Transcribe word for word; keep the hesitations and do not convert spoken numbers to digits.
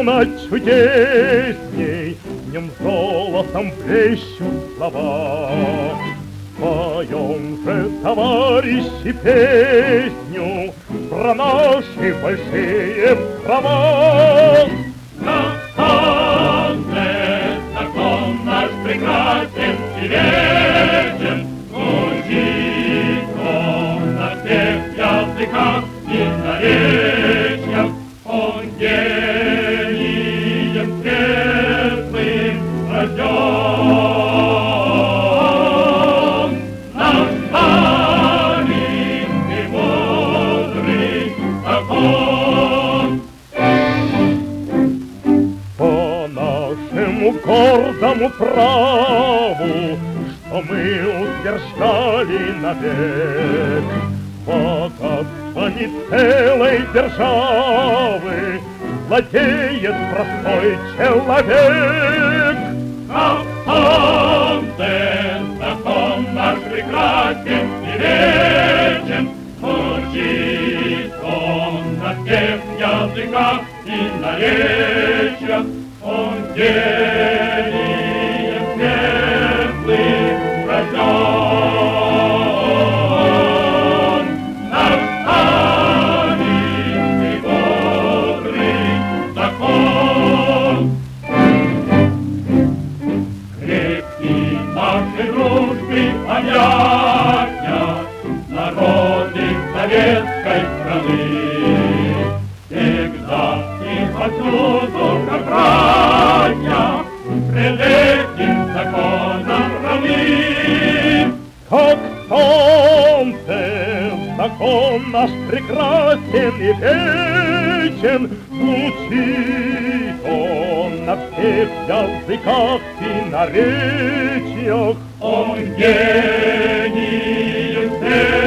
над чудесней, в нем золотом блещут слова. Поем же, товарищи, песню про наши большие права. На солнце закон наш прекрасен и вечен, звучит он на всех языках и наречиях. Он гением светлым рожден. Наш память и мудрый закон. По нашему гордому праву, что мы утверждали навек, богатствами целой державы владеет простой человек. На солнце закон наш прекрасен и вечен, звучит он на всех языках и наречиях. Он гением светлым рожден. Наш память и мудрый закон. Крепки наши дружбы объятия народы советской страны. Всегда и повсюду, как братья, пред этим законом равны. Как солнце, закон наш прекрасен и вечен, звучит он на всех языках и наречиях. Он гений